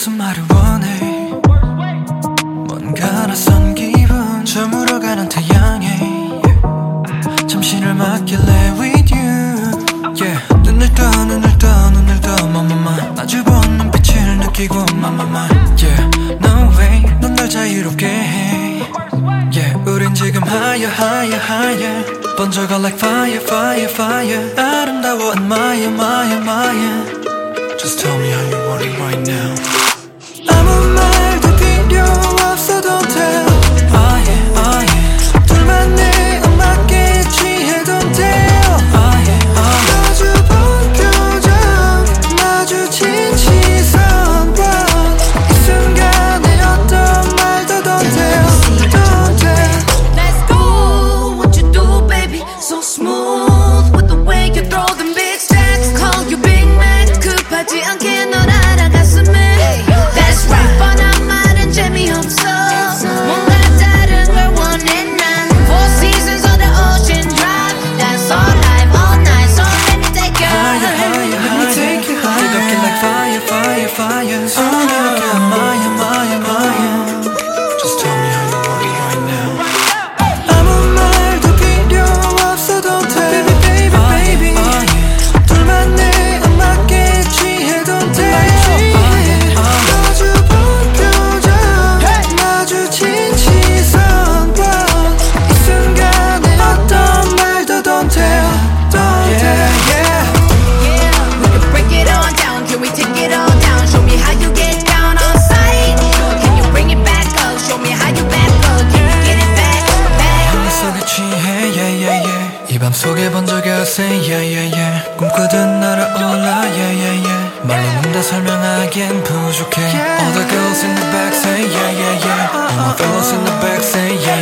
무슨 말을 원해 뭔가 낯선 기분 저물어가는 태양에 잠시를 맡길래 with you yeah. 눈을 떠 마마마 마주본 눈빛을 느끼고 마마마 yeah. No way 넌 날 자유롭게 해 yeah. 우린 지금 higher 번져가 like fire 아름다워 admire Just tell me how you want it right now 아무 말도 필요 없어도 돼 둘만의 음악에 취해 don't tell 마주본 표정 마주친 시선과 이 순간에 어떤 말도 don't tell Let's go what you do baby so smooth with the way you throw them big stacks call you Big Mac 급하지 않게 널 알아갔으면 That's right 뻔한 말은 재미없어 뭔가 다른 걸 원해 난 Four seasons on the ocean drive That's all life all night So let me take you higher Let me take you higher 뜨겁게 like fire 손이 어깨 admire Just tell me how you want it right now 아무 말도 필요 없어도 돼 baby 둘만의 음악에 취해 don't tell 마주본 표정 마주친 시선과 이 순간에 어떤 말도 don't tell yeah. We can break it all down, can we take it all down? Show me how you get down on sight. Can you bring it back up? Show me how you back up. Can you get it back? 향기 속에 취해 이 밤 속에 번져가 say 꿈꾸듯 날아올라 말로는 다 설명하기엔 부족해 All the girls in the back say All my fellows in the back say